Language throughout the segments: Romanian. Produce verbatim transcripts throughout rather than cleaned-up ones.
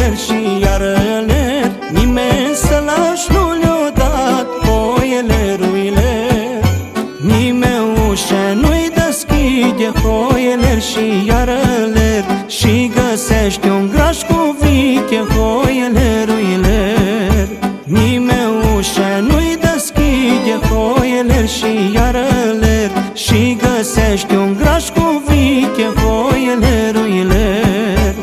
hoiler și iarăler, nimeni să lași nu le-o dat hoieleruiler. Nimeni ușa nu-i deschide hoieler și iarăler, și găsește un graș cu viche hoieleruiler. Nimeni ușa nu-i deschide hoieler și iarăler, și găsește un graș cu viche hoieleruiler.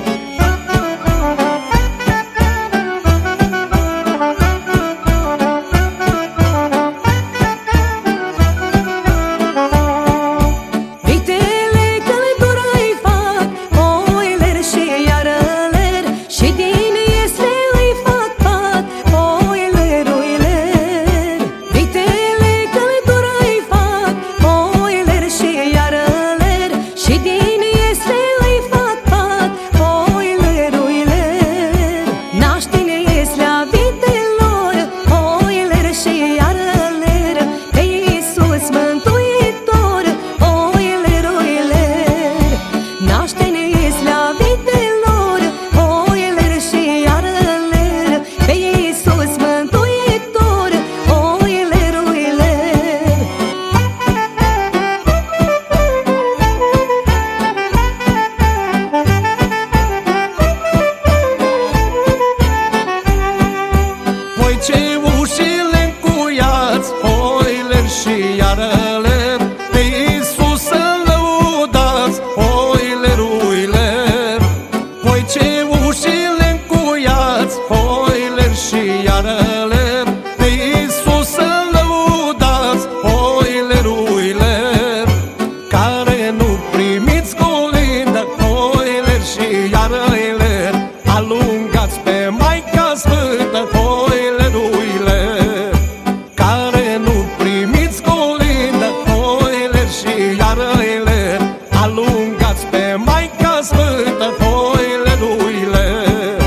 Ce ușile încuiați, hoiler și iarăler, pe Iisus să lăudați, hoileruiler. Voi ce ușile încuiați, hoiler și iarăler, pe Iisus să lăudați, hoileruiler. Care nu primiți colindă, hoiler și iarăler, alungați pe Maica Sfântă, hoileruiler. Care nu primiți colindă, hoiler și iarăler, alungați pe Maica Sfântă, hoileruiler.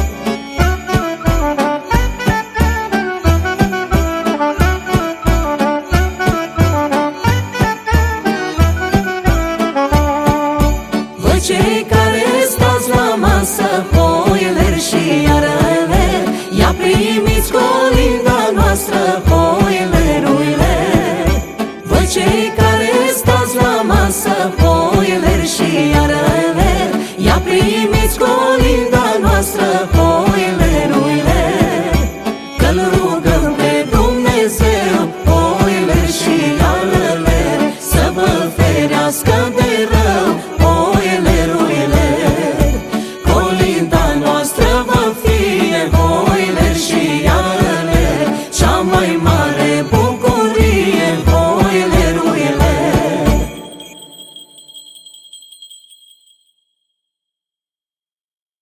Voi cei care stați la masă, hoiler și iarăler, ia prim